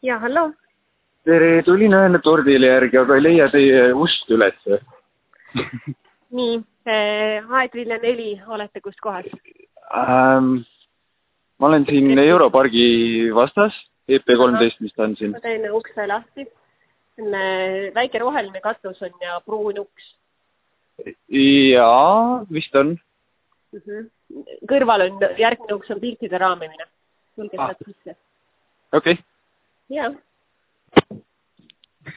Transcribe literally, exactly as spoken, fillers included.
Ja, hallo. Tere, tulin ühele tordile järgi, aga ei leia teie ust üles. Nii, Aedvilja neli, olete kus kohas? Ähm, ma olen siin Europargi vastas, E P kolmteist, mis ta on siin. Ma teen ukse lahti. Väike roheline katus on ja pruun uks. Jaa, vist on. Kõrval on, järgmine uks on piltide raamimine. Tulge saad sisse. Okei. Jaa.